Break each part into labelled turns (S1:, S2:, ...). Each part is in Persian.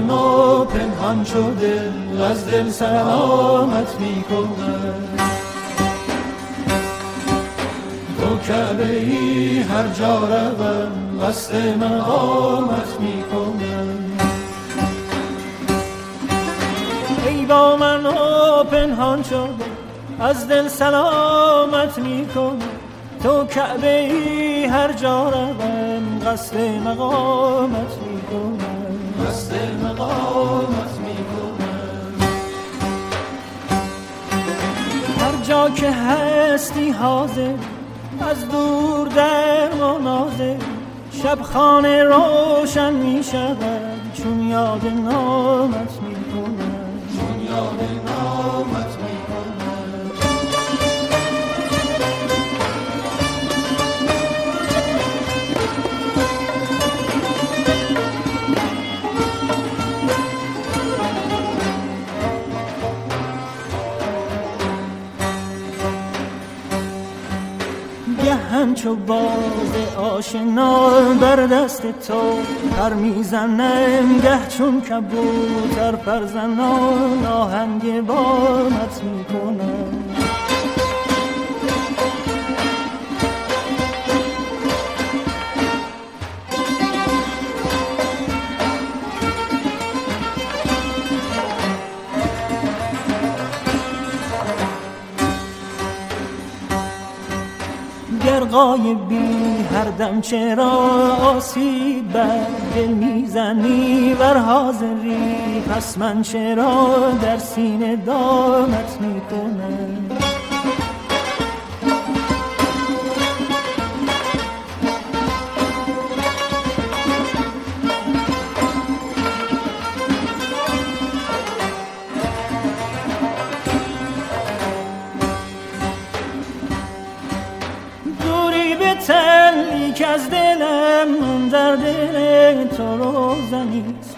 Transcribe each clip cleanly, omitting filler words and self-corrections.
S1: من و پنهان شده از دل سلامت میکنم. تو کعبه ای هر جا روم قصد مقامت میکنم.
S2: ای با من و پنهان شده از دل سلامت میکنم. تو کعبه ای هر جا روم قصد مقامت میکنم.
S1: قصد مقامت میکنم.
S2: هر جا که هستی حاضر از دور در مناظر شب خانه روشن می شود چون یاد نامت می کنم.
S1: چون یاد نامت می
S2: همچو باز آشنا بر دست تو پر میزنم گه چون کبوتر پرزنان آهنگ بامت میکنم. غایبی هر دم چرا آسیب بر دل میزنی ور حاضری پس من چرا در سینه دامت میکنم. تنی که از دلم در دل تو روزنیست.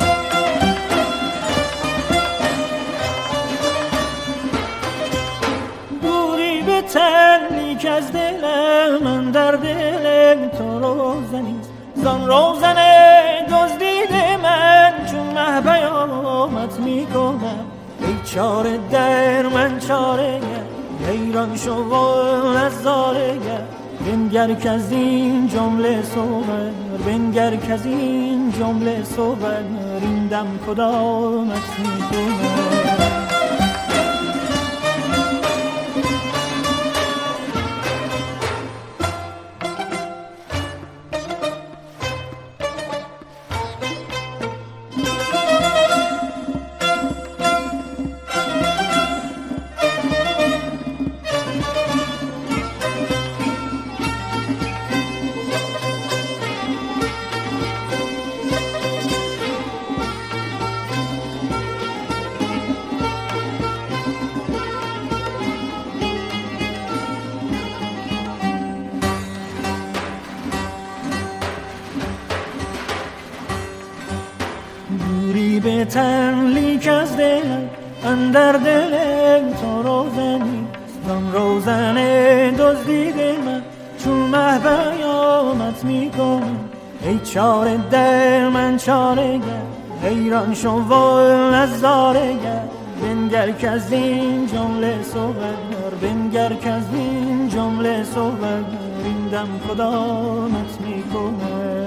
S2: دوری به تنی که از دلم در دل تو روزنیست. زان روزن دزدیده من چون مه پیامت میکنم. ای چاره در من چاره گر حیران شو و نظاره گر بنگر که از این جمله صور بنگر که از این جمله صور این دم کدامت میکنم. به تن لیک از دلم اندر دل تو روزنی زن روزن دزدیده من چون مه پیامت میکنم. ای چاره در من چاره گر حیران شو و نظاره گر بنگر که از این جمله صحبت بنگر که از این جمله صحبت این دم کدامت میکنم.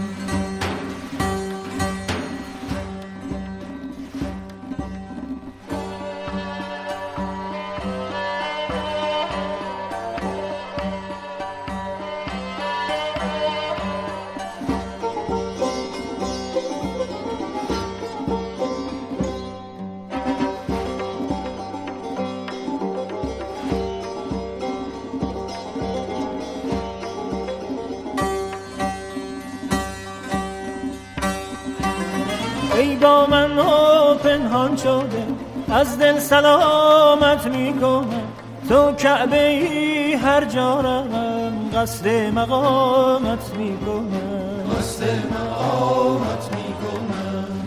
S2: ای با من و پنهان شده از دل سلامت میکنم. تو کعبه ای هر جا روم قصد مقامت میکنم.
S1: قصد مقامت میکنم.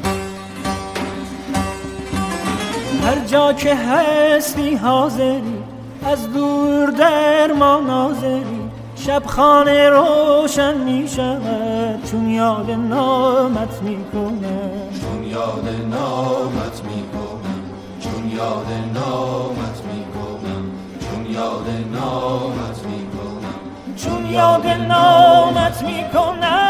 S2: هر جا که هستی حاضری از دور در ما ناظری شب خانه روشن می شود چون یاد نامت می کنم.
S1: یاد نامت میکنم، چون یاد نامت میکنم، چون یاد نامت میکنم،
S2: چون یاد نامت میکنم.